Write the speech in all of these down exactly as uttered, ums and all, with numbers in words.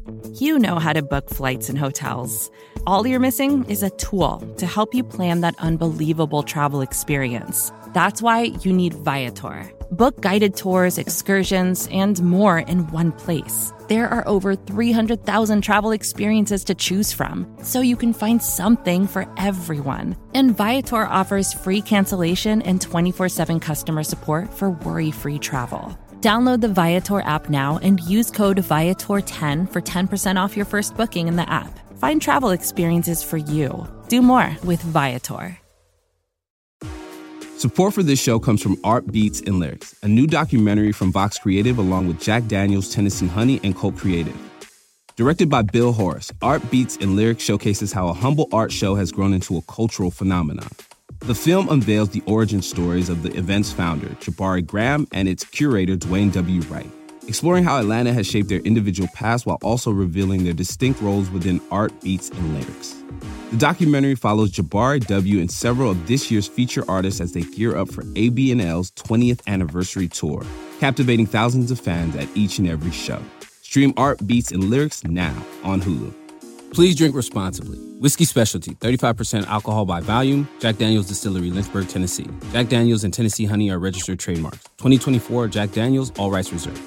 You know how to book flights and hotels. All you're missing is a tool to help you plan that unbelievable travel experience. That's why you need Viator. Book guided tours, excursions, and more in one place. There are over three hundred thousand travel experiences to choose from, so you can find something for everyone. And Viator offers free cancellation and twenty-four seven customer support for worry-free travel. Download the Viator app now and use code Viator ten for ten percent off your first booking in the app. Find travel experiences for you. Do more with Viator. Support for this show comes from Art Beats and Lyrics, a new documentary from Vox Creative along with Jack Daniels, Tennessee Honey, and Cult Creative. Directed by Bill Horace, Art Beats and Lyrics showcases how a humble art show has grown into a cultural phenomenon. The film unveils the origin stories of the event's founder, Jabari Graham, and its curator, Dwayne W. Wright, exploring how Atlanta has shaped their individual paths while also revealing their distinct roles within Art, Beats, and Lyrics. The documentary follows Jabari W. and several of this year's feature artists as they gear up for A B N L's twentieth anniversary tour, captivating thousands of fans at each and every show. Stream Art, Beats, and Lyrics now on Hulu. Please drink responsibly. Whiskey Specialty, thirty-five percent alcohol by volume. Jack Daniel's Distillery, Lynchburg, Tennessee. Jack Daniel's and Tennessee Honey are registered trademarks. twenty twenty-four Jack Daniel's, all rights reserved.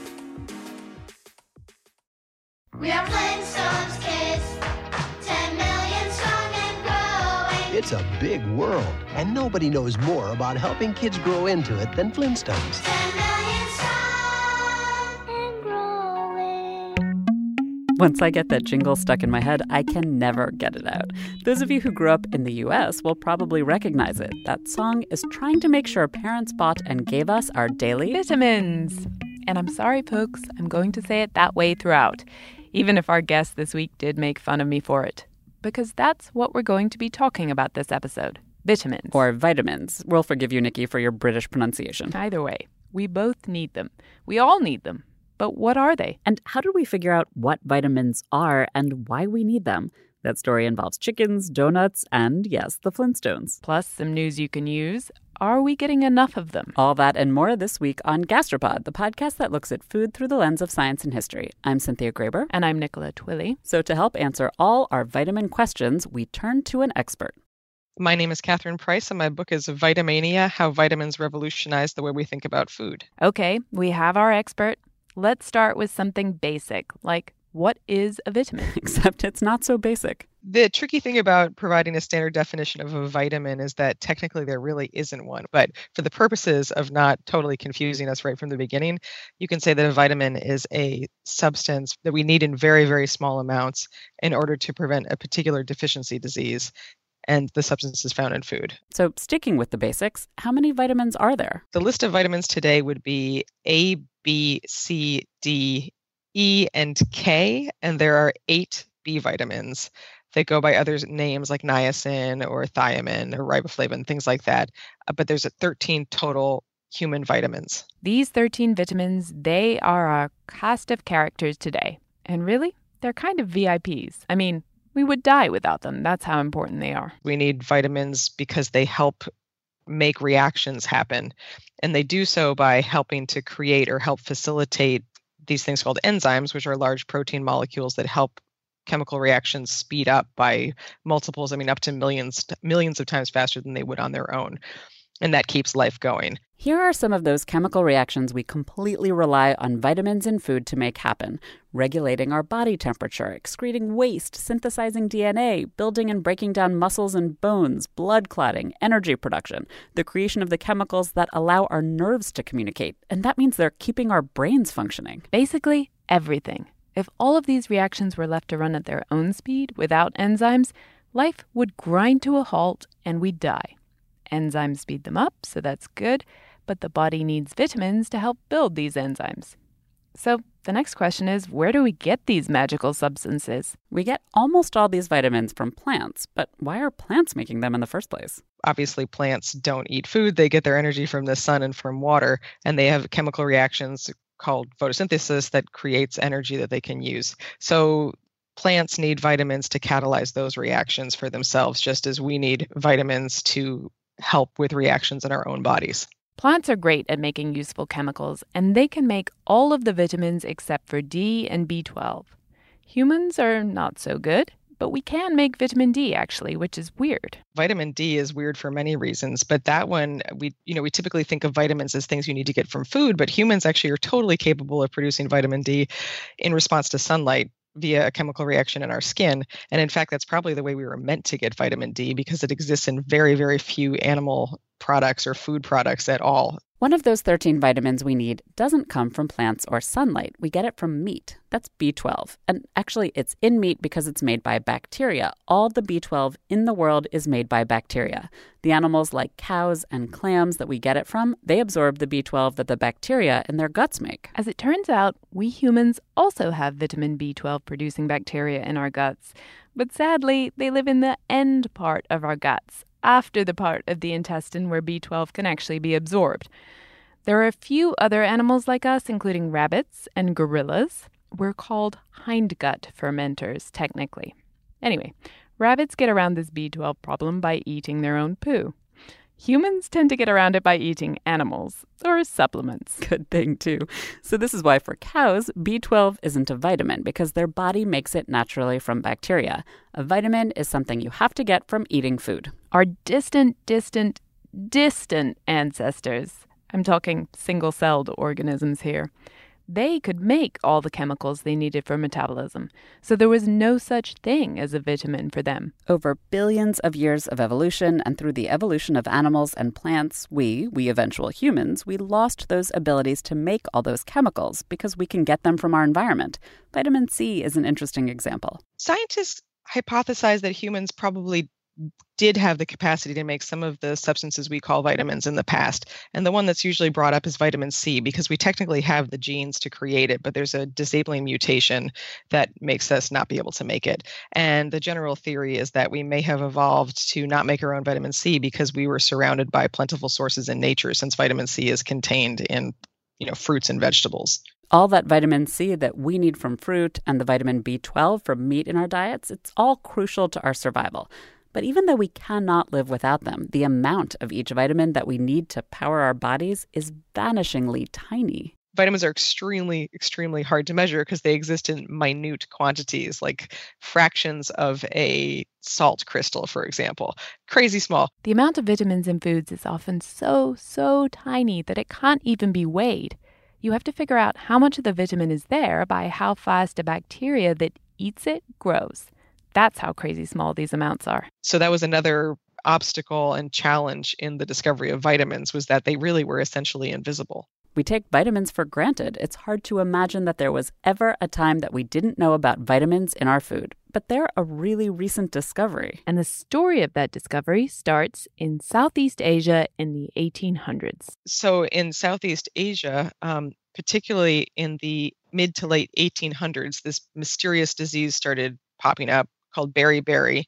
We are Flintstones kids, ten million strong and growing. It's a big world, and nobody knows more about helping kids grow into it than Flintstones. ten million strong and growing. Once I get that jingle stuck in my head, I can never get it out. Those of you who grew up in the U S will probably recognize it. That song is trying to make sure parents bought and gave us our daily vitamins. And I'm sorry, folks, I'm going to say it that way throughout, even if our guest this week did make fun of me for it. Because that's what we're going to be talking about this episode. Vitamins. Or vitamins. We'll forgive you, Nikki, for your British pronunciation. Either way, we both need them. We all need them. But what are they? And how did we figure out what vitamins are and why we need them? That story involves chickens, donuts, and, yes, the Flintstones. Plus some news you can use. Are we getting enough of them? All that and more this week on Gastropod, the podcast that looks at food through the lens of science and history. I'm Cynthia Graber. And I'm Nicola Twilley. So to help answer all our vitamin questions, we turn to an expert. My name is Catherine Price, and my book is Vitamania, How Vitamins Revolutionized the Way We Think About Food. Okay, we have our expert. Let's start with something basic, like what is a vitamin? Except it's not so basic. The tricky thing about providing a standard definition of a vitamin is that technically there really isn't one. But for the purposes of not totally confusing us right from the beginning, you can say that a vitamin is a substance that we need in very, very small amounts in order to prevent a particular deficiency disease. And the substance is found in food. So sticking with the basics, how many vitamins are there? The list of vitamins today would be A, B, C, D, E, and K, and there are eight B vitamins that go by other names like niacin or thiamine or riboflavin, things like that. Uh, but there's a thirteen total human vitamins. These thirteen vitamins, they are our cast of characters today. And really, they're kind of V I Ps. I mean, we would die without them. That's how important they are. We need vitamins because they help make reactions happen. And they do so by helping to create or help facilitate these things called enzymes, which are large protein molecules that help chemical reactions speed up by multiples, I mean, up to millions, millions of times faster than they would on their own. And that keeps life going. Here are some of those chemical reactions we completely rely on vitamins in food to make happen. Regulating our body temperature, excreting waste, synthesizing D N A, building and breaking down muscles and bones, blood clotting, energy production, the creation of the chemicals that allow our nerves to communicate. And that means they're keeping our brains functioning. Basically, everything. If all of these reactions were left to run at their own speed without enzymes, life would grind to a halt and we'd die. Enzymes speed them up, so that's good, but the body needs vitamins to help build these enzymes. So the next question is, where do we get these magical substances? We get almost all these vitamins from plants, but why are plants making them in the first place? Obviously, plants don't eat food. They get their energy from the sun and from water, and they have chemical reactions called photosynthesis that creates energy that they can use. So plants need vitamins to catalyze those reactions for themselves, just as we need vitamins to help with reactions in our own bodies. Plants are great at making useful chemicals, and they can make all of the vitamins except for D and B twelve. Humans are not so good, but we can make vitamin D, actually, which is weird. Vitamin D is weird for many reasons, but that one, we you know, we typically think of vitamins as things you need to get from food, but humans actually are totally capable of producing vitamin D in response to sunlight via a chemical reaction in our skin. And in fact, that's probably the way we were meant to get vitamin D, because it exists in very, very few animal products or food products at all. One of those thirteen vitamins we need doesn't come from plants or sunlight. We get it from meat. That's B twelve. And actually, it's in meat because it's made by bacteria. All the B twelve in the world is made by bacteria. The animals like cows and clams that we get it from, they absorb the B twelve that the bacteria in their guts make. As it turns out, we humans also have vitamin B twelve producing bacteria in our guts. But sadly, they live in the end part of our guts, after the part of the intestine where B twelve can actually be absorbed. There are a few other animals like us, including rabbits and gorillas. We're called hindgut fermenters, technically. Anyway, rabbits get around this B twelve problem by eating their own poo. Humans tend to get around it by eating animals, or supplements. Good thing, too. So this is why for cows, B twelve isn't a vitamin, because their body makes it naturally from bacteria. A vitamin is something you have to get from eating food. Our distant, distant, distant ancestors, I'm talking single-celled organisms here, they could make all the chemicals they needed for metabolism. So there was no such thing as a vitamin for them. Over billions of years of evolution and through the evolution of animals and plants, we, we eventual humans, we lost those abilities to make all those chemicals because we can get them from our environment. Vitamin C is an interesting example. Scientists hypothesize that humans probably did have the capacity to make some of the substances we call vitamins in the past. And the one that's usually brought up is vitamin C, because we technically have the genes to create it, but there's a disabling mutation that makes us not be able to make it. And the general theory is that we may have evolved to not make our own vitamin C because we were surrounded by plentiful sources in nature, since vitamin C is contained in, you know, fruits and vegetables. All that vitamin C that we need from fruit and the vitamin B twelve from meat in our diets, it's all crucial to our survival. But even though we cannot live without them, the amount of each vitamin that we need to power our bodies is vanishingly tiny. Vitamins are extremely, extremely hard to measure because they exist in minute quantities, like fractions of a salt crystal, for example. Crazy small. The amount of vitamins in foods is often so, so tiny that it can't even be weighed. You have to figure out how much of the vitamin is there by how fast a bacteria that eats it grows. That's how crazy small these amounts are. So that was another obstacle and challenge in the discovery of vitamins, was that they really were essentially invisible. We take vitamins for granted. It's hard to imagine that there was ever a time that we didn't know about vitamins in our food. But they're a really recent discovery. And the story of that discovery starts in Southeast Asia in the eighteen hundreds. So in Southeast Asia, um, particularly in the mid to late eighteen hundreds, this mysterious disease started popping up called beriberi,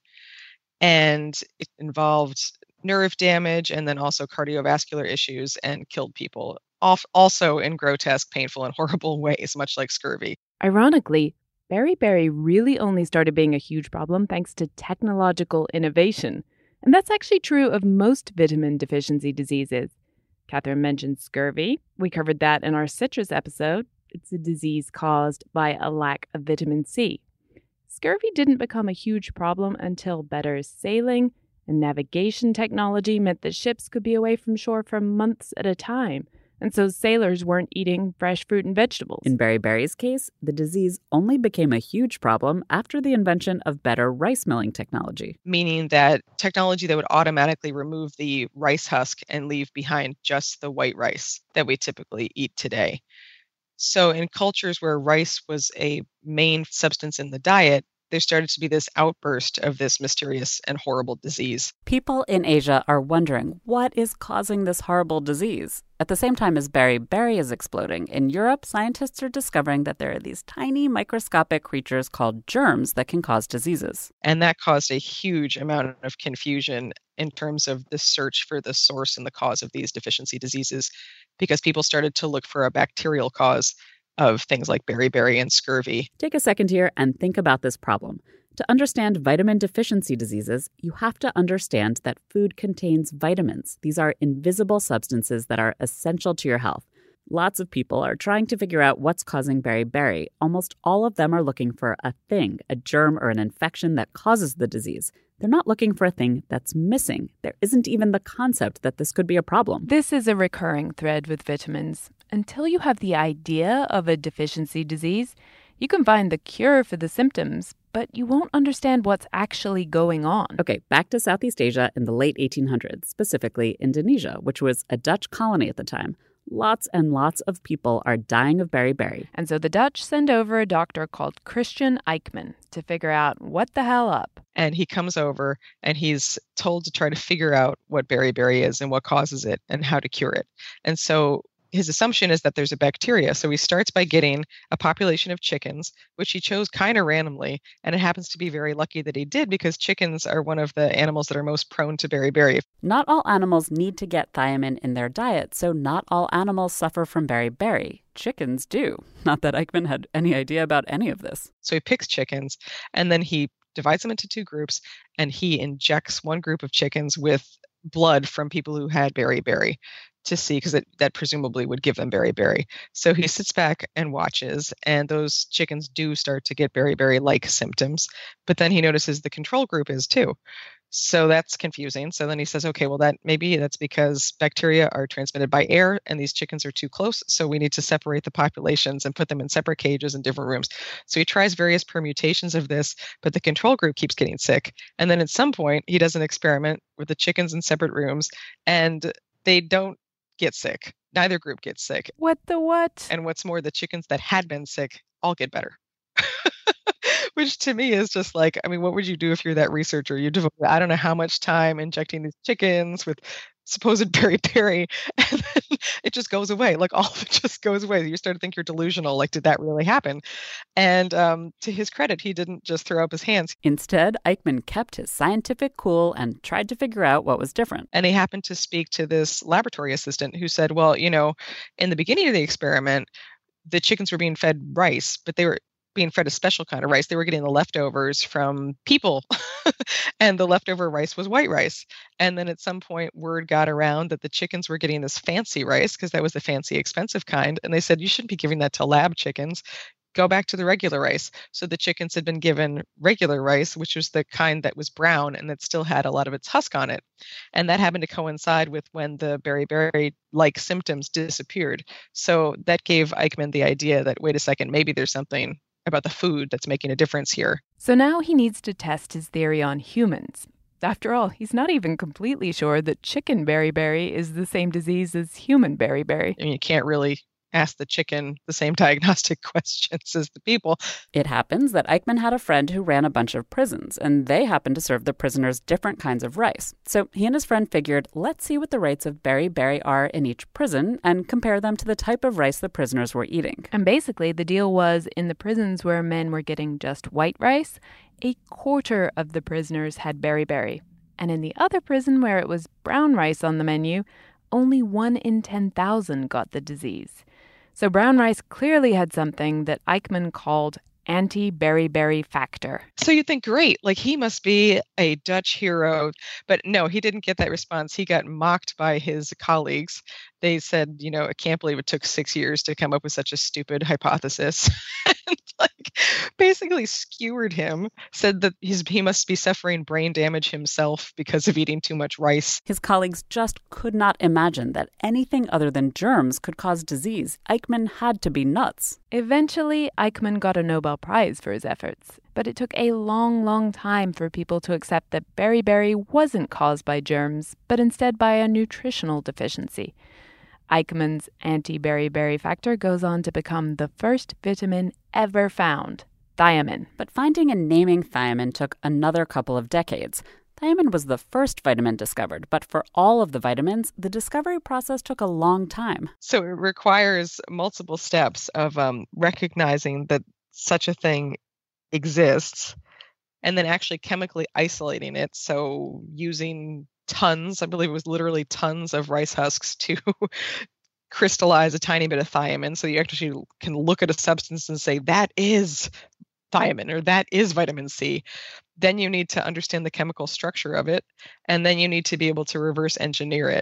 and it involved nerve damage and then also cardiovascular issues and killed people, also in grotesque, painful, and horrible ways, much like scurvy. Ironically, beriberi really only started being a huge problem thanks to technological innovation. And that's actually true of most vitamin deficiency diseases. Catherine mentioned scurvy. We covered that in our citrus episode. It's a disease caused by a lack of vitamin C. Scurvy didn't become a huge problem until better sailing and navigation technology meant that ships could be away from shore for months at a time, and so sailors weren't eating fresh fruit and vegetables. In beriberi's case, the disease only became a huge problem after the invention of better rice milling technology. Meaning that technology that would automatically remove the rice husk and leave behind just the white rice that we typically eat today. So in cultures where rice was a main substance in the diet, there started to be this outburst of this mysterious and horrible disease. People in Asia are wondering, what is causing this horrible disease? At the same time as beriberi is exploding, in Europe, scientists are discovering that there are these tiny microscopic creatures called germs that can cause diseases. And that caused a huge amount of confusion in terms of the search for the source and the cause of these deficiency diseases, because people started to look for a bacterial cause of things like beriberi and scurvy. Take a second here and think about this problem. To understand vitamin deficiency diseases, you have to understand that food contains vitamins. These are invisible substances that are essential to your health. Lots of people are trying to figure out what's causing beriberi. Almost all of them are looking for a thing, a germ or an infection that causes the disease. They're not looking for a thing that's missing. There isn't even the concept that this could be a problem. This is a recurring thread with vitamins. Until you have the idea of a deficiency disease, you can find the cure for the symptoms, but you won't understand what's actually going on. Okay, back to Southeast Asia in the late eighteen hundreds, specifically Indonesia, which was a Dutch colony at the time. Lots and lots of people are dying of beriberi. And so the Dutch send over a doctor called Christian Eijkman to figure out what the hell up. And he comes over and he's told to try to figure out what beriberi is and what causes it and how to cure it. And so his assumption is that there's a bacteria. So he starts by getting a population of chickens, which he chose kind of randomly. And it happens to be very lucky that he did because chickens are one of the animals that are most prone to beriberi. Not all animals need to get thiamine in their diet, so not all animals suffer from beriberi. Chickens do. Not that Eijkman had any idea about any of this. So he picks chickens and then he divides them into two groups and he injects one group of chickens with blood from people who had beriberi to see, because that presumably would give them beriberi. So he sits back and watches, and those chickens do start to get beriberi-like symptoms. But then he notices the control group is too. So that's confusing. So then he says, okay, well, that maybe that's because bacteria are transmitted by air and these chickens are too close. So we need to separate the populations and put them in separate cages in different rooms. So he tries various permutations of this, but the control group keeps getting sick. And then at some point, he does an experiment with the chickens in separate rooms, and they don't get sick. Neither group gets sick. What the what? And what's more, the chickens that had been sick all get better. Which to me is just like, I mean, what would you do if you're that researcher? You devote, I don't know how much time injecting these chickens with supposed beriberi, and then it just goes away. Like all of it just goes away. You start to think you're delusional. Like, did that really happen? And um, to his credit, he didn't just throw up his hands. Instead, Eijkman kept his scientific cool and tried to figure out what was different. And he happened to speak to this laboratory assistant who said, well, you know, in the beginning of the experiment, the chickens were being fed rice, but they were being fed a special kind of rice. They were getting the leftovers from people and the leftover rice was white rice. And then at some point word got around that the chickens were getting this fancy rice because that was the fancy expensive kind. And they said, you shouldn't be giving that to lab chickens. Go back to the regular rice. So the chickens had been given regular rice, which was the kind that was brown and that still had a lot of its husk on it. And that happened to coincide with when the beriberi-like symptoms disappeared. So that gave Eijkman the idea that, wait a second, maybe there's something about the food that's making a difference here. So now he needs to test his theory on humans. After all, he's not even completely sure that chicken beriberi is the same disease as human beriberi. I mean, you can't really ask the chicken the same diagnostic questions as the people. It happens that Eijkman had a friend who ran a bunch of prisons, and they happened to serve the prisoners different kinds of rice. So he and his friend figured, let's see what the rates of beriberi are in each prison and compare them to the type of rice the prisoners were eating. And basically, the deal was in the prisons where men were getting just white rice, a quarter of the prisoners had beriberi. And in the other prison where it was brown rice on the menu, only one in ten thousand got the disease. So brown rice clearly had something that Eijkman called anti-beriberi factor. So you think, great, like he must be a Dutch hero. But no, he didn't get that response. He got mocked by his colleagues. They said, you know, I can't believe it took six years to come up with such a stupid hypothesis. And like basically skewered him, said that he's, he must be suffering brain damage himself because of eating too much rice. His colleagues just could not imagine that anything other than germs could cause disease. Eijkman had to be nuts. Eventually, Eijkman got a Nobel Prize for his efforts, but it took a long, long time for people to accept that beriberi wasn't caused by germs, but instead by a nutritional deficiency. Eijkman's anti-beriberi factor goes on to become the first vitamin ever found, thiamine. But finding and naming thiamine took another couple of decades. Thiamine was the first vitamin discovered, but for all of the vitamins, the discovery process took a long time. So it requires multiple steps of um, recognizing that such a thing exists and then actually chemically isolating it. So using tons, I believe it was literally tons of rice husks to crystallize a tiny bit of thiamine. So you actually can look at a substance and say, that is thiamine or that is vitamin C. Then you need to understand the chemical structure of it. And then you need to be able to reverse engineer it.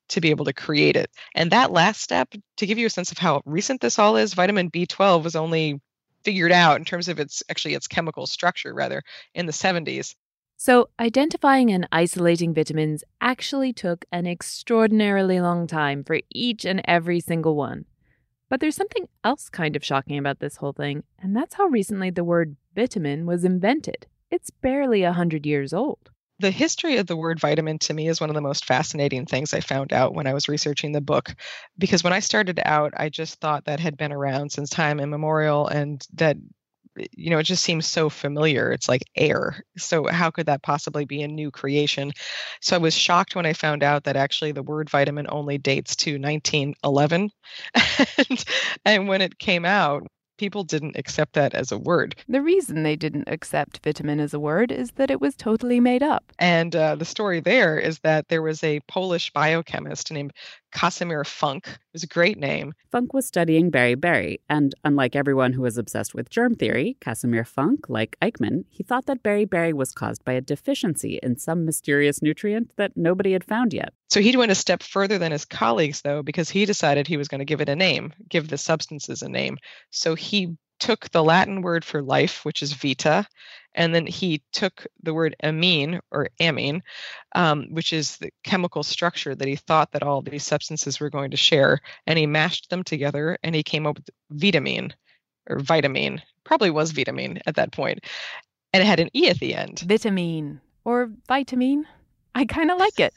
to be able to create it. And that last step, to give you a sense of how recent this all is, vitamin B twelve was only figured out in terms of its actually its chemical structure, rather, in the seventies. So identifying and isolating vitamins actually took an extraordinarily long time for each and every single one. But there's something else kind of shocking about this whole thing, and that's how recently the word vitamin was invented. It's barely one hundred years old. The history of the word vitamin to me is one of the most fascinating things I found out when I was researching the book. Because when I started out, I just thought that had been around since time immemorial, and that, you know, it just seems so familiar. It's like air. So how could that possibly be a new creation? So I was shocked when I found out that actually the word vitamin only dates to nineteen eleven. and, and when it came out, people didn't accept that as a word. The reason they didn't accept vitamin as a word is that it was totally made up. And uh, the story there is that there was a Polish biochemist named Casimir Funk. It was a great name. Funk was studying beriberi, and unlike everyone who was obsessed with germ theory, Casimir Funk, like Eichmann, he thought that beriberi was caused by a deficiency in some mysterious nutrient that nobody had found yet. So he went a step further than his colleagues, though, because he decided he was going to give it a name, give the substances a name. So he took the Latin word for life, which is vita, and then he took the word amine, or amine, um, which is the chemical structure that he thought that all these substances were going to share, and he mashed them together, and he came up with vitamine, or vitamine. Probably was vitamine at that point. And it had an E at the end. Vitamine, or vitamine. I kind of like it.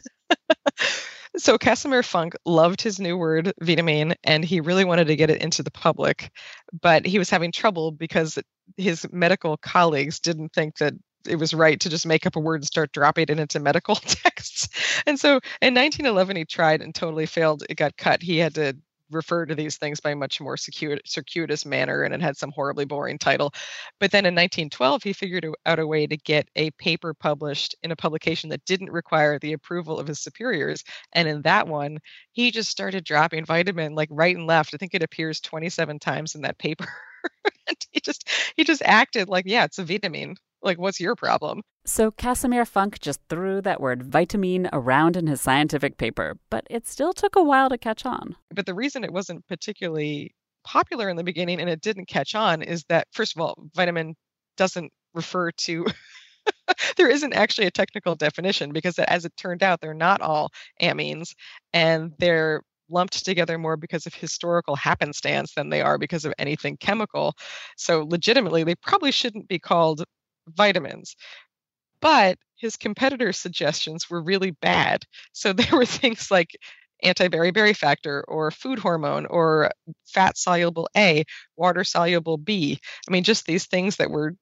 So Casimir Funk loved his new word, vitamine, and he really wanted to get it into the public. But he was having trouble because his medical colleagues didn't think that it was right to just make up a word and start dropping it into medical texts. And so in nineteen eleven, he tried and totally failed. It got cut. He had to refer to these things by a much more circuit, circuitous manner, and it had some horribly boring title. But then in nineteen twelve, he figured out a way to get a paper published in a publication that didn't require the approval of his superiors. And in that one, he just started dropping vitamin like right and left. I think it appears twenty-seven times in that paper. And he just he just acted like, yeah, it's a vitamin. Like, what's your problem? So Casimir Funk just threw that word vitamine around in his scientific paper, but it still took a while to catch on. But the reason it wasn't particularly popular in the beginning and it didn't catch on is that, first of all, vitamin doesn't refer to, there isn't actually a technical definition, because as it turned out, they're not all amines, and they're lumped together more because of historical happenstance than they are because of anything chemical. So legitimately, they probably shouldn't be called vitamins. But his competitors' suggestions were really bad. So there were things like anti-beriberi factor, or food hormone, or fat-soluble A, water-soluble B. I mean, just these things that were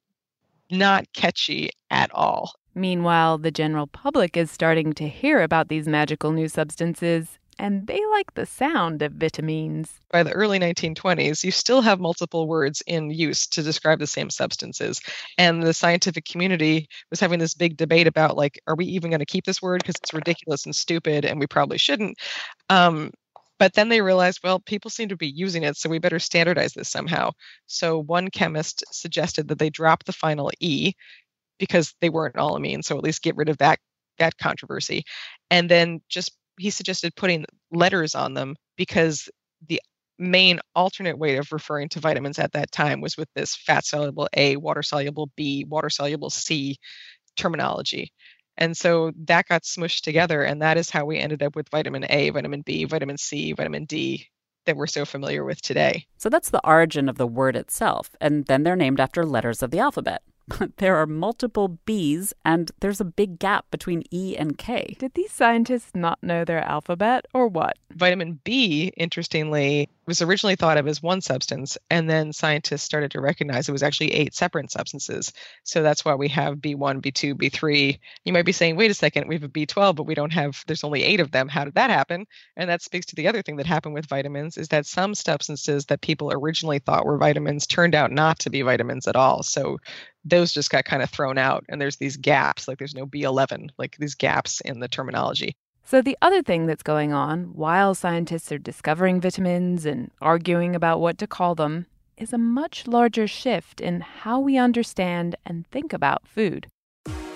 not catchy at all. Meanwhile, the general public is starting to hear about these magical new substances, and they like the sound of vitamins. By the early nineteen twenties, you still have multiple words in use to describe the same substances. And the scientific community was having this big debate about, like, are we even going to keep this word because it's ridiculous and stupid and we probably shouldn't? Um, but then they realized, well, people seem to be using it, so we better standardize this somehow. So one chemist suggested that they drop the final E because they weren't all amine, so at least get rid of that, that controversy. And then just he suggested putting letters on them, because the main alternate way of referring to vitamins at that time was with this fat-soluble A, water-soluble B, water-soluble C terminology. And so that got smushed together, and that is how we ended up with vitamin A, vitamin B, vitamin C, vitamin D that we're so familiar with today. So that's the origin of the word itself, and then they're named after letters of the alphabet. There are multiple B's, and there's a big gap between E and K. Did these scientists not know their alphabet, or what? Vitamin B, interestingly, was originally thought of as one substance, and then scientists started to recognize it was actually eight separate substances. So that's why we have B one, B two, B three. You might be saying, wait a second, we have a B twelve, but we don't have, there's only eight of them. How did that happen? And that speaks to the other thing that happened with vitamins, is that some substances that people originally thought were vitamins turned out not to be vitamins at all. So those just got kind of thrown out, and there's these gaps, like there's no B eleven, like these gaps in the terminology. So the other thing that's going on while scientists are discovering vitamins and arguing about what to call them is a much larger shift in how we understand and think about food.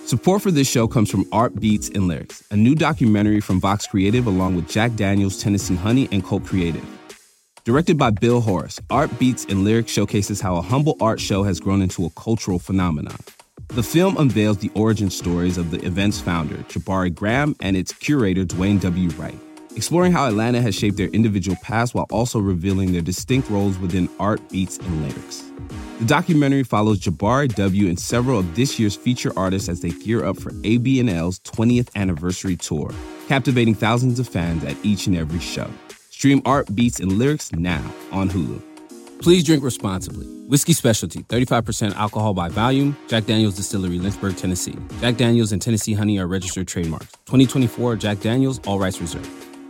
Support for this show comes from Art Beats and Lyrics, a new documentary from Vox Creative along with Jack Daniels, Tennessee Honey, and Colt Creative. Directed by Bill Horace, Art Beats and Lyrics showcases how a humble art show has grown into a cultural phenomenon. The film unveils the origin stories of the event's founder, Jabari Graham, and its curator, Dwayne W. Wright, exploring how Atlanta has shaped their individual past while also revealing their distinct roles within art, beats, and lyrics. The documentary follows Jabari W. and several of this year's feature artists as they gear up for A B N L's twentieth anniversary tour, captivating thousands of fans at each and every show. Stream Art, Beats, and Lyrics now on Hulu. Please drink responsibly. Whiskey Specialty, thirty-five percent alcohol by volume. Jack Daniel's Distillery, Lynchburg, Tennessee. Jack Daniel's and Tennessee Honey are registered trademarks. twenty twenty-four Jack Daniel's, all rights reserved.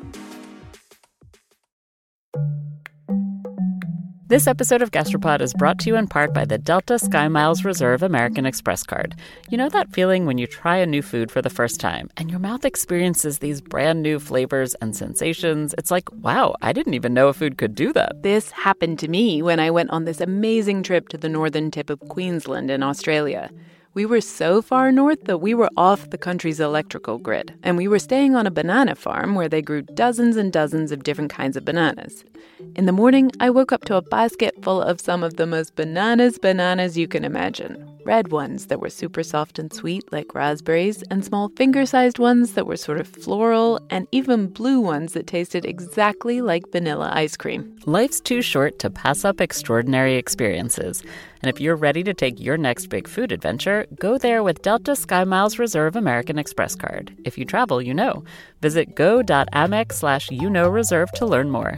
This episode of Gastropod is brought to you in part by the Delta SkyMiles Reserve American Express card. You know that feeling when you try a new food for the first time and your mouth experiences these brand new flavors and sensations? It's like, wow, I didn't even know a food could do that. This happened to me when I went on this amazing trip to the northern tip of Queensland in Australia. We were so far north that we were off the country's electrical grid, and we were staying on a banana farm where they grew dozens and dozens of different kinds of bananas. In the morning, I woke up to a basket full of some of the most bananas bananas you can imagine. Red ones that were super soft and sweet like raspberries, and small finger-sized ones that were sort of floral, and even blue ones that tasted exactly like vanilla ice cream. Life's too short to pass up extraordinary experiences. And if you're ready to take your next big food adventure, go there with Delta SkyMiles Reserve American Express card. If you travel, you know. Visit go.amex slash you know reserve to learn more.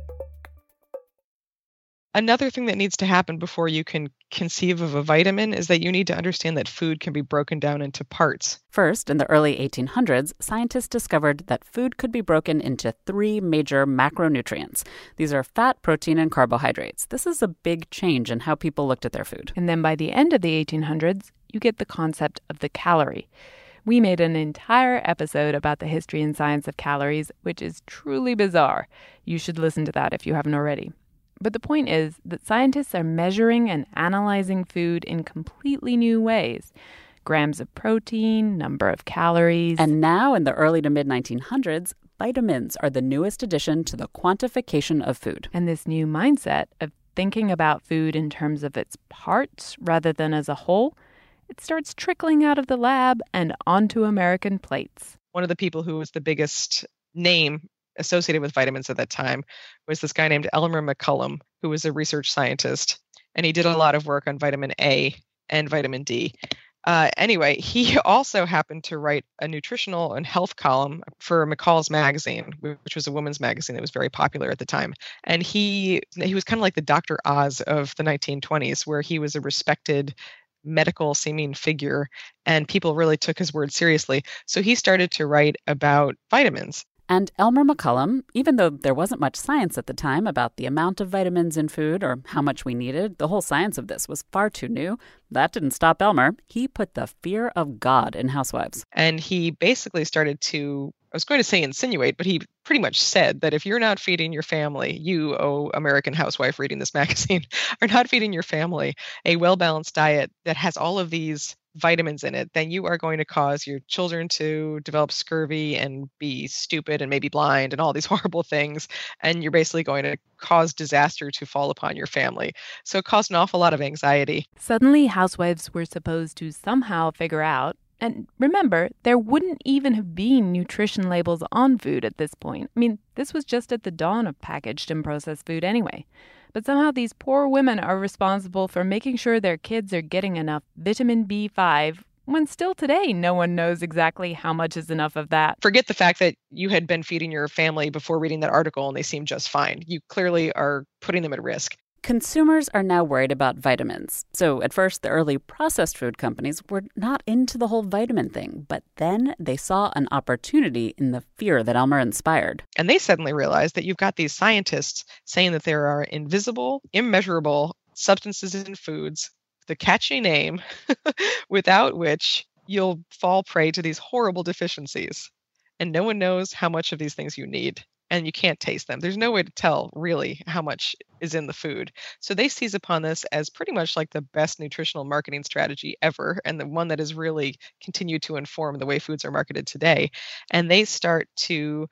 Another thing that needs to happen before you can conceive of a vitamin is that you need to understand that food can be broken down into parts. First, in the early eighteen hundreds, scientists discovered that food could be broken into three major macronutrients. These are fat, protein, and carbohydrates. This is a big change in how people looked at their food. And then by the end of the eighteen hundreds, you get the concept of the calorie. We made an entire episode about the history and science of calories, which is truly bizarre. You should listen to that if you haven't already. But the point is that scientists are measuring and analyzing food in completely new ways. Grams of protein, number of calories. And now, in the early to mid nineteen hundreds, vitamins are the newest addition to the quantification of food. And this new mindset of thinking about food in terms of its parts rather than as a whole, it starts trickling out of the lab and onto American plates. One of the people who was the biggest name associated with vitamins at that time was this guy named Elmer McCullum, who was a research scientist, and he did a lot of work on vitamin A and vitamin D. Uh, anyway, he also happened to write a nutritional and health column for McCall's Magazine, which was a women's magazine that was very popular at the time. And he he was kind of like the Doctor Oz of the nineteen twenties, where he was a respected medical seeming figure, and people really took his word seriously. So he started to write about vitamins. And Elmer McCullum, even though there wasn't much science at the time about the amount of vitamins in food or how much we needed, the whole science of this was far too new. That didn't stop Elmer. He put the fear of God in housewives. And he basically started to, I was going to say insinuate, but he pretty much said that if you're not feeding your family, you, oh, American housewife reading this magazine, are not feeding your family a well-balanced diet that has all of these vitamins in it, then you are going to cause your children to develop scurvy and be stupid and maybe blind and all these horrible things. And you're basically going to cause disaster to fall upon your family. So it caused an awful lot of anxiety. Suddenly, housewives were supposed to somehow figure out, and remember, there wouldn't even have been nutrition labels on food at this point. I mean, this was just at the dawn of packaged and processed food anyway. But somehow these poor women are responsible for making sure their kids are getting enough vitamin B five, when still today no one knows exactly how much is enough of that. Forget the fact that you had been feeding your family before reading that article and they seemed just fine. You clearly are putting them at risk. Consumers are now worried about vitamins. So at first, the early processed food companies were not into the whole vitamin thing, but then they saw an opportunity in the fear that Elmer inspired. And they suddenly realized that you've got these scientists saying that there are invisible, immeasurable substances in foods, the catchy name, without which you'll fall prey to these horrible deficiencies. And no one knows how much of these things you need. and you can't taste them. There's no way to tell really how much is in the food. So they seize upon this as pretty much like the best nutritional marketing strategy ever, and the one that has really continued to inform the way foods are marketed today. And they start to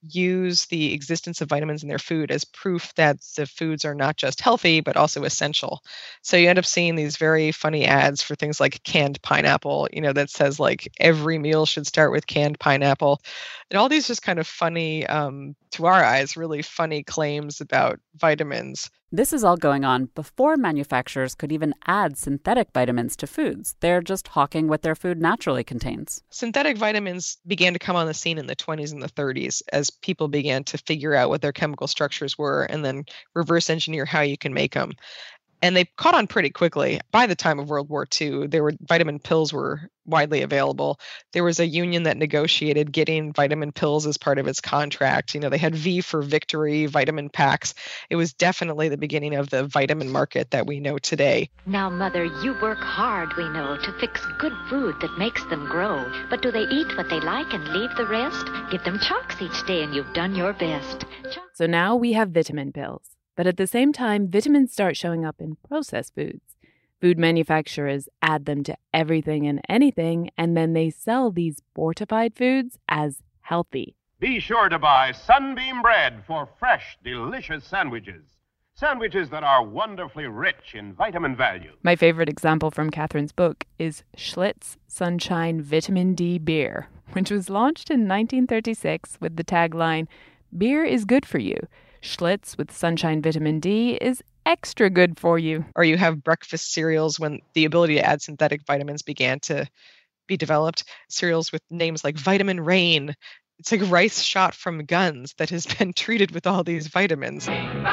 use the existence of vitamins in their food as proof that the foods are not just healthy, but also essential. So you end up seeing these very funny ads for things like canned pineapple, you know, that says like every meal should start with canned pineapple. And all these just kind of funny, um, to our eyes, really funny claims about vitamins. This is all going on before manufacturers could even add synthetic vitamins to foods. They're just hawking what their food naturally contains. Synthetic vitamins began to come on the scene in the twenties and the thirties as people began to figure out what their chemical structures were and then reverse engineer how you can make them. And they caught on pretty quickly. By the time of World War Two, there were vitamin pills were widely available. There was a union that negotiated getting vitamin pills as part of its contract. You know, they had V for Victory, vitamin packs. It was definitely the beginning of the vitamin market that we know today. Now, Mother, you work hard, we know, to fix good food that makes them grow. But do they eat what they like and leave the rest? Give them chalks each day and you've done your best. Chalks- So now we have vitamin pills. But at the same time, vitamins start showing up in processed foods. Food manufacturers add them to everything and anything, and then they sell these fortified foods as healthy. Be sure to buy Sunbeam bread for fresh, delicious sandwiches. Sandwiches that are wonderfully rich in vitamin value. My favorite example from Catherine's book is Schlitz Sunshine Vitamin D Beer, which was launched in nineteen thirty-six with the tagline, "Beer is good for you. Schlitz with Sunshine Vitamin D is extra good for you." Or you have breakfast cereals when the ability to add synthetic vitamins began to be developed. Cereals with names like Vitamin Rain. It's like rice shot from guns that has been treated with all these vitamins.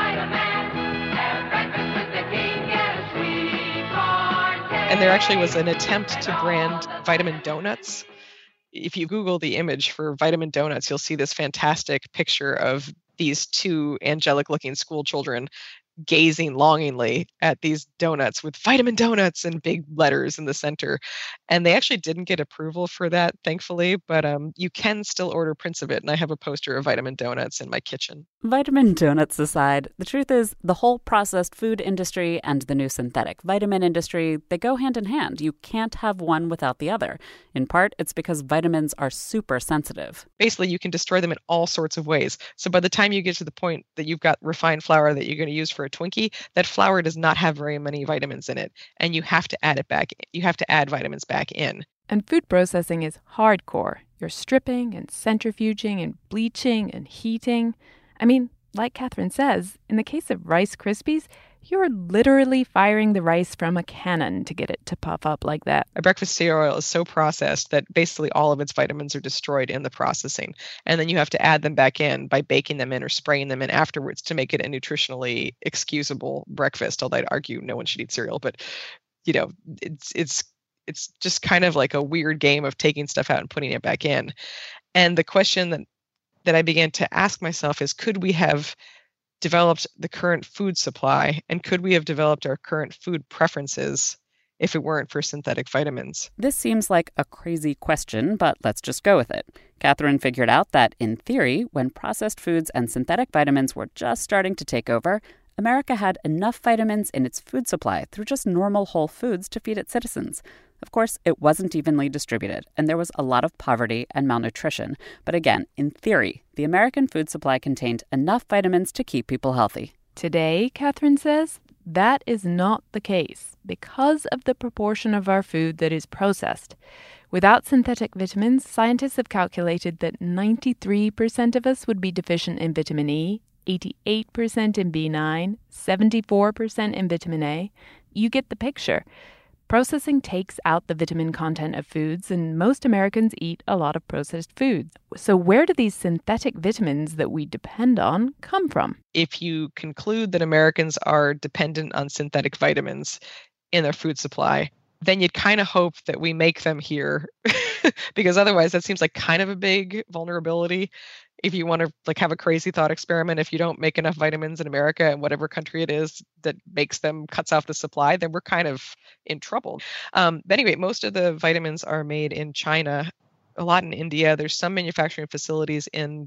And there actually was an attempt to brand vitamin donuts. If you Google the image for vitamin donuts, you'll see this fantastic picture of these two angelic-looking school children gazing longingly at these donuts with vitamin donuts in big letters in the center. And they actually didn't get approval for that, thankfully, but um, you can still order prints of it. And I have a poster of vitamin donuts in my kitchen. Vitamin donuts aside, the truth is the whole processed food industry and the new synthetic vitamin industry, they go hand in hand. You can't have one without the other. In part, it's because vitamins are super sensitive. Basically, you can destroy them in all sorts of ways. So by the time you get to the point that you've got refined flour that you're going to use for a Twinkie, that flour does not have very many vitamins in it, and you have to add it back. You have to add vitamins back in. And food processing is hardcore. You're stripping and centrifuging and bleaching and heating. I mean, like Catherine says, in the case of Rice Krispies, you're literally firing the rice from a cannon to get it to puff up like that. A breakfast cereal is so processed that basically all of its vitamins are destroyed in the processing. And then you have to add them back in by baking them in or spraying them in afterwards to make it a nutritionally excusable breakfast. Although I'd argue no one should eat cereal, but you know, it's it's it's just kind of like a weird game of taking stuff out and putting it back in. And the question that that I began to ask myself is, could we have developed the current food supply, and could we have developed our current food preferences if it weren't for synthetic vitamins? This seems like a crazy question, but let's just go with it. Catherine figured out that, in theory, when processed foods and synthetic vitamins were just starting to take over, America had enough vitamins in its food supply through just normal whole foods to feed its citizens. Of course, it wasn't evenly distributed, and there was a lot of poverty and malnutrition. But again, in theory, the American food supply contained enough vitamins to keep people healthy. Today, Catherine says, that is not the case because of the proportion of our food that is processed. Without synthetic vitamins, scientists have calculated that ninety-three percent of us would be deficient in vitamin E, eighty-eight percent in B nine, seventy-four percent in vitamin A. You get the picture. Processing takes out the vitamin content of foods, and most Americans eat a lot of processed foods. So where do these synthetic vitamins that we depend on come from? If you conclude that Americans are dependent on synthetic vitamins in their food supply, then you'd kind of hope that we make them here, because otherwise that seems like kind of a big vulnerability. If you want to like have a crazy thought experiment, if you don't make enough vitamins in America and whatever country it is that makes them, cuts off the supply, then we're kind of in trouble. Um, but anyway, most of the vitamins are made in China, a lot in India. There's some manufacturing facilities in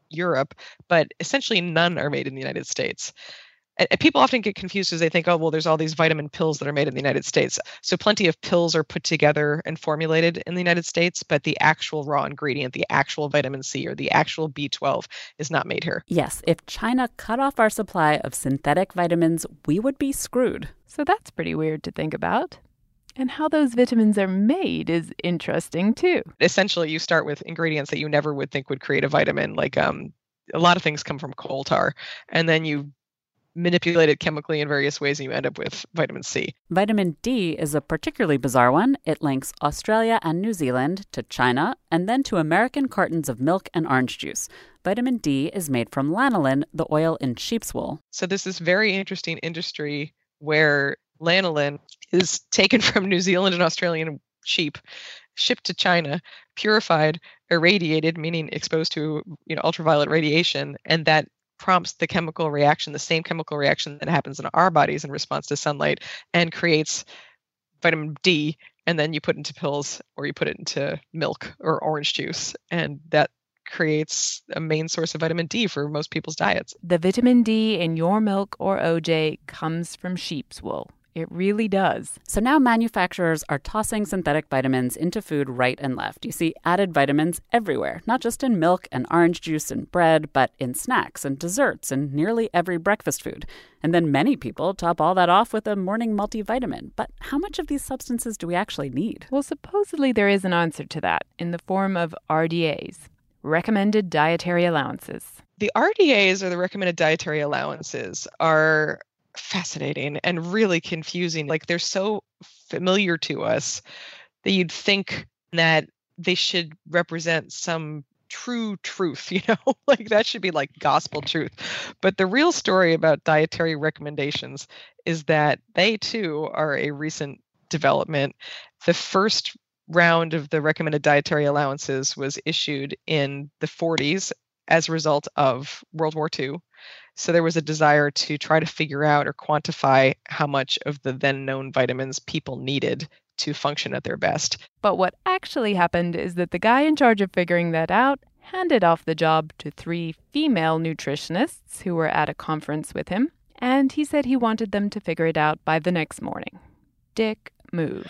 Europe, but essentially none are made in the United States. And and people often get confused because they think, oh, well, there's all these vitamin pills that are made in the United States. So plenty of pills are put together and formulated in the United States, but the actual raw ingredient, the actual vitamin C or the actual B twelve is not made here. Yes, if China cut off our supply of synthetic vitamins, we would be screwed. So that's pretty weird to think about. And how those vitamins are made is interesting, too. Essentially, you start with ingredients that you never would think would create a vitamin. Like um, a lot of things come from coal tar. And then you manipulate it chemically in various ways, and you end up with vitamin C. Vitamin D is a particularly bizarre one. It links Australia and New Zealand to China and then to American cartons of milk and orange juice. Vitamin D is made from lanolin, the oil in sheep's wool. So there's this very interesting industry where lanolin is taken from New Zealand and Australian sheep, shipped to China, purified, irradiated, meaning exposed to, you know, ultraviolet radiation, and that prompts the chemical reaction, the same chemical reaction that happens in our bodies in response to sunlight, and creates vitamin D, and then you put it into pills or you put it into milk or orange juice, and that creates a main source of vitamin D for most people's diets. The vitamin D in your milk or O J comes from sheep's wool. It really does. So now manufacturers are tossing synthetic vitamins into food right and left. You see added vitamins everywhere, not just in milk and orange juice and bread, but in snacks and desserts and nearly every breakfast food. And then many people top all that off with a morning multivitamin. But how much of these substances do we actually need? Well, supposedly there is an answer to that in the form of R D As, recommended dietary allowances. The R D As, or the recommended dietary allowances, are fascinating and really confusing. Like, they're so familiar to us that you'd think that they should represent some true truth, you know, like that should be like gospel truth. But the real story about dietary recommendations is that they too are a recent development. The first round of the recommended dietary allowances was issued in the forties as a result of World War Two. So there was a desire to try to figure out or quantify how much of the then known vitamins people needed to function at their best. But what actually happened is that the guy in charge of figuring that out handed off the job to three female nutritionists who were at a conference with him, and he said he wanted them to figure it out by the next morning. Dick move.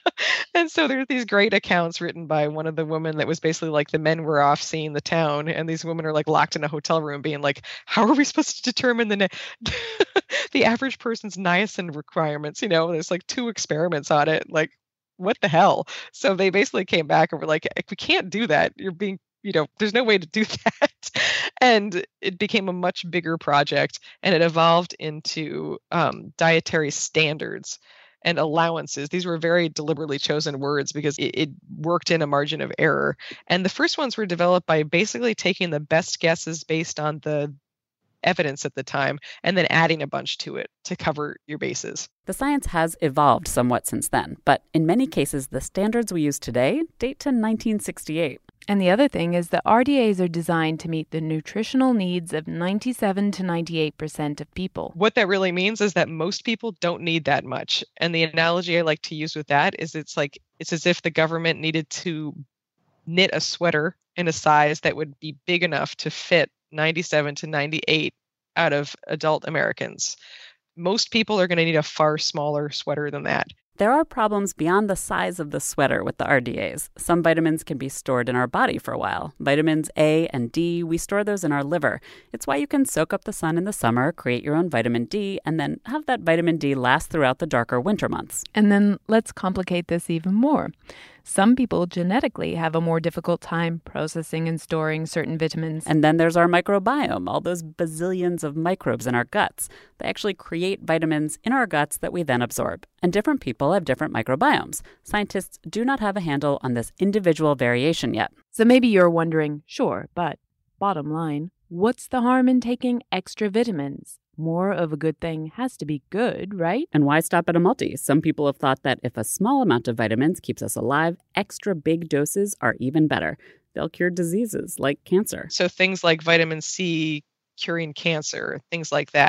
And so there's these great accounts written by one of the women that was basically like, the men were off seeing the town, and these women are like locked in a hotel room being like, how are we supposed to determine the na- the average person's niacin requirements? You know, there's like two experiments on it. Like, what the hell? So they basically came back and were like, we can't do that. You're being, you know, there's no way to do that. And it became a much bigger project, and it evolved into um, dietary standards and allowances. These were very deliberately chosen words because it, it worked in a margin of error. And the first ones were developed by basically taking the best guesses based on the evidence at the time and then adding a bunch to it to cover your bases. The science has evolved somewhat since then, but in many cases, the standards we use today date to nineteen sixty-eight. And the other thing is that R D As are designed to meet the nutritional needs of ninety-seven to ninety-eight percent of people. What that really means is that most people don't need that much. And the analogy I like to use with that is it's like, it's as if the government needed to knit a sweater in a size that would be big enough to fit ninety-seven to ninety-eight out of adult Americans. Most people are going to need a far smaller sweater than that. There are problems beyond the size of the sweater with the R D As. Some vitamins can be stored in our body for a while. Vitamins A and D, we store those in our liver. It's why you can soak up the sun in the summer, create your own vitamin D, and then have that vitamin D last throughout the darker winter months. And then let's complicate this even more. Some people genetically have a more difficult time processing and storing certain vitamins. And then there's our microbiome, all those bazillions of microbes in our guts. They actually create vitamins in our guts that we then absorb. And different people have different microbiomes. Scientists do not have a handle on this individual variation yet. So maybe you're wondering, sure, but bottom line, what's the harm in taking extra vitamins? More of a good thing has to be good, right? And why stop at a multi? Some people have thought that if a small amount of vitamins keeps us alive, extra big doses are even better. They'll cure diseases like cancer. So things like vitamin C curing cancer, things like that.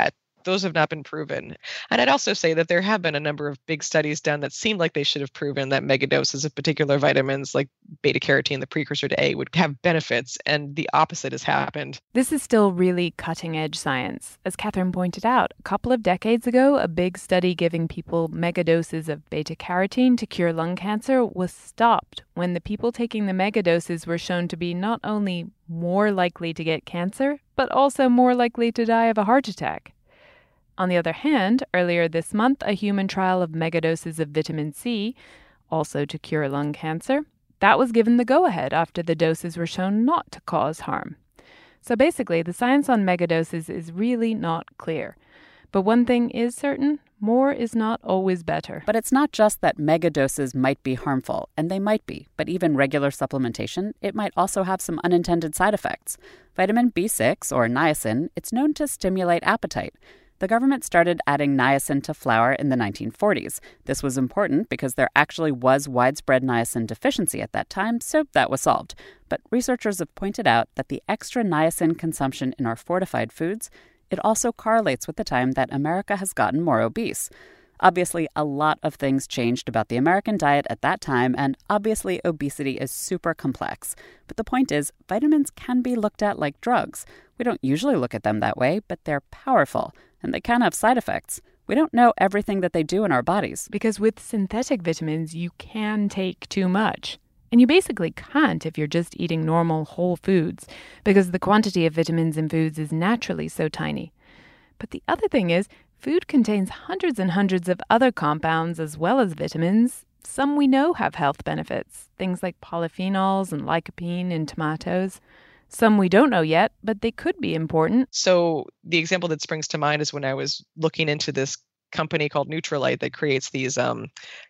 those have not been proven. And I'd also say that there have been a number of big studies done that seem like they should have proven that megadoses of particular vitamins like beta-carotene, the precursor to A, would have benefits, and the opposite has happened. This is still really cutting-edge science. As Catherine pointed out, a couple of decades ago, a big study giving people megadoses of beta-carotene to cure lung cancer was stopped when the people taking the megadoses were shown to be not only more likely to get cancer, but also more likely to die of a heart attack. On the other hand, earlier this month, a human trial of megadoses of vitamin C, also to cure lung cancer, that was given the go-ahead after the doses were shown not to cause harm. So basically, the science on megadoses is really not clear. But one thing is certain, more is not always better. But it's not just that megadoses might be harmful, and they might be, but even regular supplementation, it might also have some unintended side effects. Vitamin B six, or niacin, it's known to stimulate appetite. The government started adding niacin to flour in the nineteen forties. This was important because there actually was widespread niacin deficiency at that time, so that was solved. But researchers have pointed out that the extra niacin consumption in our fortified foods, it also correlates with the time that America has gotten more obese. Obviously, a lot of things changed about the American diet at that time, and obviously obesity is super complex. But the point is, vitamins can be looked at like drugs. We don't usually look at them that way, but they're powerful, and they can have side effects. We don't know everything that they do in our bodies. Because with synthetic vitamins, you can take too much. And you basically can't if you're just eating normal whole foods, because the quantity of vitamins in foods is naturally so tiny. But the other thing is, food contains hundreds and hundreds of other compounds as well as vitamins. Some we know have health benefits, things like polyphenols and lycopene in tomatoes. Some we don't know yet, but they could be important. So the example that springs to mind is when I was looking into this company called Nutrilite that creates these, um,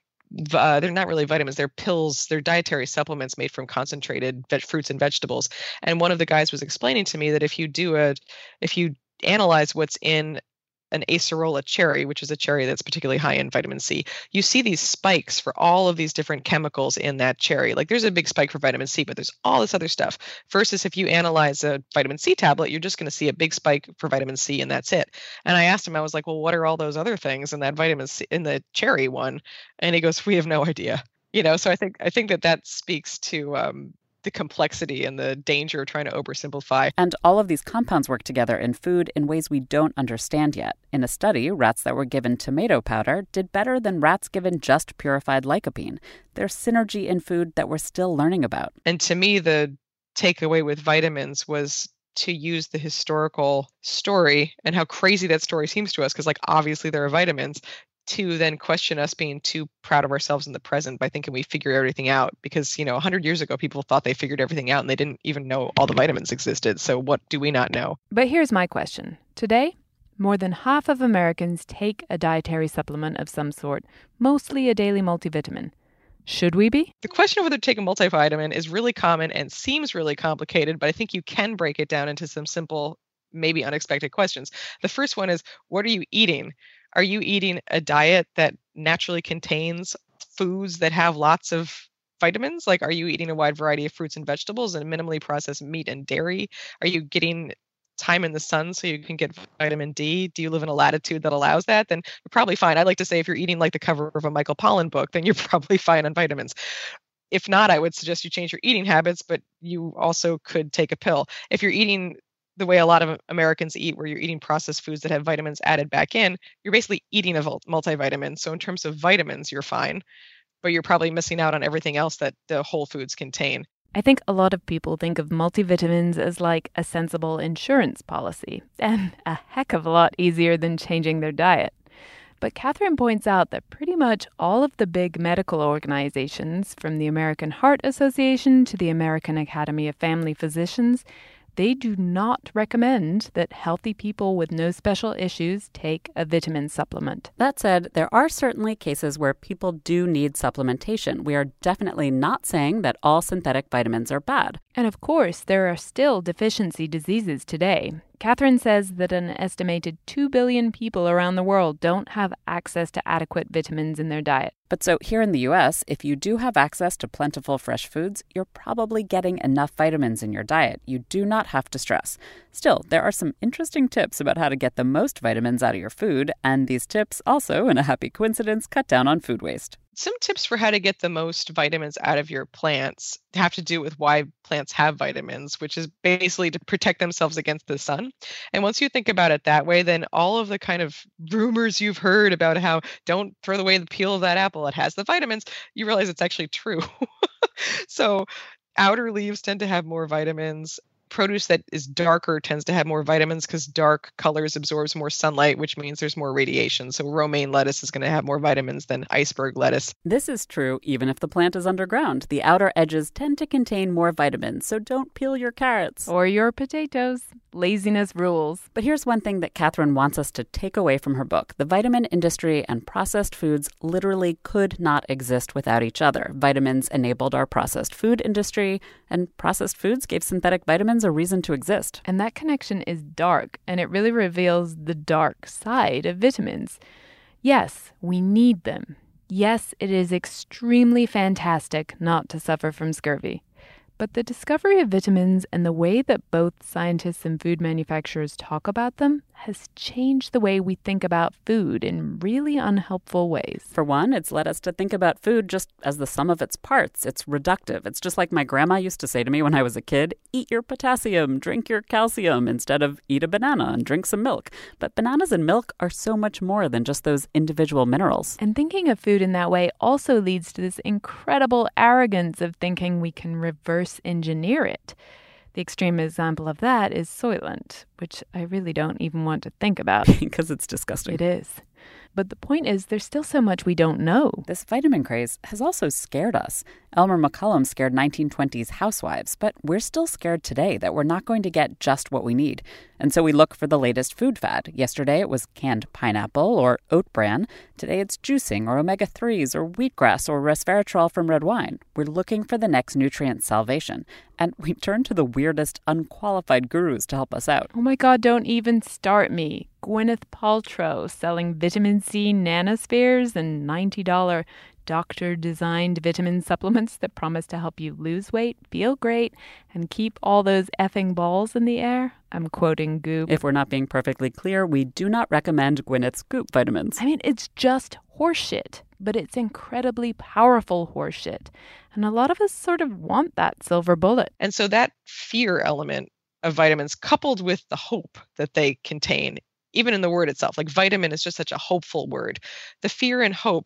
uh, they're not really vitamins, they're pills, they're dietary supplements made from concentrated veg- fruits and vegetables. And one of the guys was explaining to me that if you do a, if you analyze what's in an acerola cherry, which is a cherry that's particularly high in vitamin C, you see these spikes for all of these different chemicals in that cherry. Like there's a big spike for vitamin C, but there's all this other stuff. Versus if you analyze a vitamin C tablet, you're just going to see a big spike for vitamin C and that's it. And I asked him, I was like, well, what are all those other things in that vitamin C, in the cherry one? And he goes, we have no idea. You know, so I think I think that that speaks to um, the complexity and the danger of trying to oversimplify. And all of these compounds work together in food in ways we don't understand yet. In a study, rats that were given tomato powder did better than rats given just purified lycopene. There's synergy in food that we're still learning about. And to me, the takeaway with vitamins was to use the historical story and how crazy that story seems to us, because like obviously there are vitamins, to then question us being too proud of ourselves in the present by thinking we figure everything out. Because, you know, one hundred years ago, people thought they figured everything out and they didn't even know all the vitamins existed. So what do we not know? But here's my question. Today, more than half of Americans take a dietary supplement of some sort, mostly a daily multivitamin. Should we be? The question of whether to take a multivitamin is really common and seems really complicated, but I think you can break it down into some simple, maybe unexpected questions. The first one is, what are you eating? Are you eating a diet that naturally contains foods that have lots of vitamins? Like, are you eating a wide variety of fruits and vegetables and minimally processed meat and dairy? Are you getting time in the sun so you can get vitamin D? Do you live in a latitude that allows that? Then you're probably fine. I like to say if you're eating like the cover of a Michael Pollan book, then you're probably fine on vitamins. If not, I would suggest you change your eating habits, but you also could take a pill. If you're eating the way a lot of Americans eat, where you're eating processed foods that have vitamins added back in, you're basically eating a multivitamin. So in terms of vitamins, you're fine, but you're probably missing out on everything else that the whole foods contain. I think a lot of people think of multivitamins as like a sensible insurance policy, and a heck of a lot easier than changing their diet. But Catherine points out that pretty much all of the big medical organizations, from the American Heart Association to the American Academy of Family Physicians, they do not recommend that healthy people with no special issues take a vitamin supplement. That said, there are certainly cases where people do need supplementation. We are definitely not saying that all synthetic vitamins are bad. And of course, there are still deficiency diseases today. Catherine says that an estimated two billion people around the world don't have access to adequate vitamins in their diet. But so here in the U S, if you do have access to plentiful fresh foods, you're probably getting enough vitamins in your diet. You do not have to stress. Still, there are some interesting tips about how to get the most vitamins out of your food, and these tips also, in a happy coincidence, cut down on food waste. Some tips for how to get the most vitamins out of your plants have to do with why plants have vitamins, which is basically to protect themselves against the sun. And once you think about it that way, then all of the kind of rumors you've heard about how don't throw away the peel of that apple, it has the vitamins, you realize it's actually true. So outer leaves tend to have more vitamins. Produce that is darker tends to have more vitamins because dark colors absorbs more sunlight, which means there's more radiation. So romaine lettuce is going to have more vitamins than iceberg lettuce. This is true even if the plant is underground. The outer edges tend to contain more vitamins, so don't peel your carrots. Or your potatoes. Laziness rules. But here's one thing that Catherine wants us to take away from her book. The vitamin industry and processed foods literally could not exist without each other. Vitamins enabled our processed food industry, and processed foods gave synthetic vitamins a reason to exist. And that connection is dark, and it really reveals the dark side of vitamins. Yes, we need them. Yes, it is extremely fantastic not to suffer from scurvy. But the discovery of vitamins and the way that both scientists and food manufacturers talk about them has changed the way we think about food in really unhelpful ways. For one, it's led us to think about food just as the sum of its parts. It's reductive. It's just like my grandma used to say to me when I was a kid, eat your potassium, drink your calcium, instead of eat a banana and drink some milk. But bananas and milk are so much more than just those individual minerals. And thinking of food in that way also leads to this incredible arrogance of thinking we can reverse engineer it. The extreme example of that is Soylent, which I really don't even want to think about. Because it's disgusting. It is. But the point is, there's still so much we don't know. This vitamin craze has also scared us. Elmer McCullum scared nineteen twenties housewives, but we're still scared today that we're not going to get just what we need. And so we look for the latest food fad. Yesterday it was canned pineapple or oat bran. Today it's juicing or omega threes or wheatgrass or resveratrol from red wine. We're looking for the next nutrient salvation. And we turn to the weirdest, unqualified gurus to help us out. Oh my God, don't even start me. Gwyneth Paltrow selling vitamin C nanospheres and ninety dollars doctor-designed vitamin supplements that promise to help you lose weight, feel great, and keep all those effing balls in the air. I'm quoting Goop. If we're not being perfectly clear, we do not recommend Gwyneth's Goop vitamins. I mean, it's just horseshit, but it's incredibly powerful horseshit. And a lot of us sort of want that silver bullet. And so that fear element of vitamins, coupled with the hope that they contain, even in the word itself, like vitamin is just such a hopeful word. The fear and hope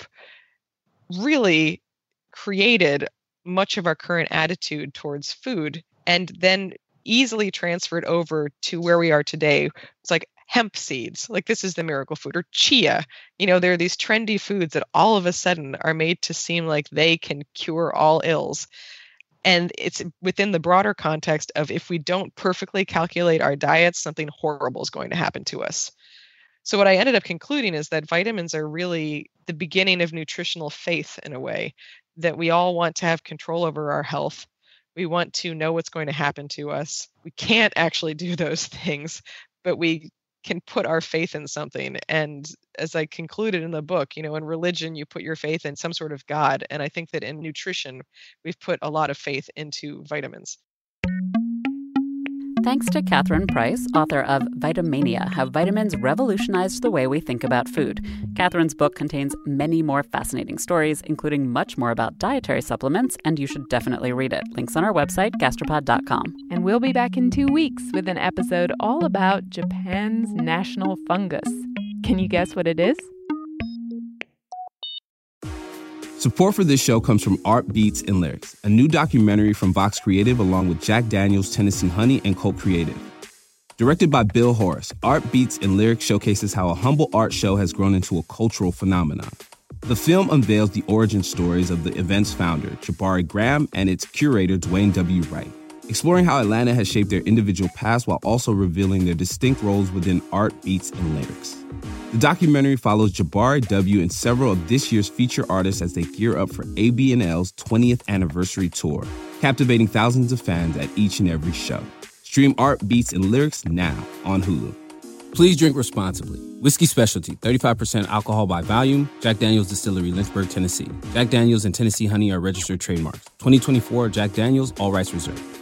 really created much of our current attitude towards food and then easily transferred over to where we are today. It's like hemp seeds, like this is the miracle food, or chia. You know, there are these trendy foods that all of a sudden are made to seem like they can cure all ills. And it's within the broader context of if we don't perfectly calculate our diets, something horrible is going to happen to us. So what I ended up concluding is that vitamins are really the beginning of nutritional faith in a way, that we all want to have control over our health. We want to know what's going to happen to us. We can't actually do those things, but we can put our faith in something. And as I concluded in the book, you know, in religion, you put your faith in some sort of God. And I think that in nutrition, we've put a lot of faith into vitamins. Thanks to Catherine Price, author of Vitamania, How Vitamins Revolutionized the Way We Think About Food. Catherine's book contains many more fascinating stories, including much more about dietary supplements, and you should definitely read it. Links on our website, gastropod dot com. And we'll be back in two weeks with an episode all about Japan's national fungus. Can you guess what it is? Support for this show comes from Art Beats and Lyrics, a new documentary from Vox Creative along with Jack Daniels, Tennessee Honey, and Colt Creative. Directed by Bill Horace, Art Beats and Lyrics showcases how a humble art show has grown into a cultural phenomenon. The film unveils the origin stories of the event's founder, Jabari Graham, and its curator, Dwayne W. Wright, exploring how Atlanta has shaped their individual paths while also revealing their distinct roles within art, beats, and lyrics. The documentary follows Jabari W. and several of this year's feature artists as they gear up for A B N L's twentieth anniversary tour, captivating thousands of fans at each and every show. Stream Art, Beats, and Lyrics now on Hulu. Please drink responsibly. Whiskey Specialty, thirty-five percent alcohol by volume. Jack Daniel's Distillery, Lynchburg, Tennessee. Jack Daniel's and Tennessee Honey are registered trademarks. twenty twenty-four Jack Daniel's, all rights reserved.